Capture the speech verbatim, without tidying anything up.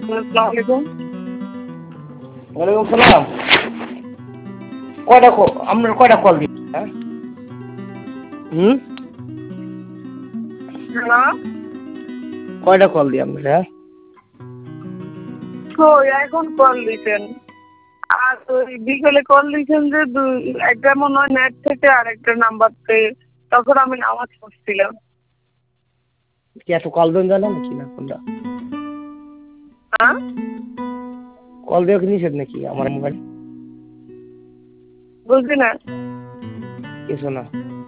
আসসালামু আলাইকুম। ওয়ালাইকুম সালাম। কয়টা আপনার কয়টা কল দিই? হ্যাঁ হুম হ্যালো। কয়টা কল দিই আপনার? হ্যাঁ কই এখন কল দিছেন? আর ওই বিকেলে কল দিছেন যে একটা মনে হয় নেট থেকে আর একটা নাম্বার থেকে, তখন আমি নামাজ পড়ছিলাম। কি এত কল দেন জানেন নাকি না কোনটা? হ্যাঁ কল দেওয়া কি নিষেধ নাকি আমার মোবাইল? বুঝলি না। কিছু না।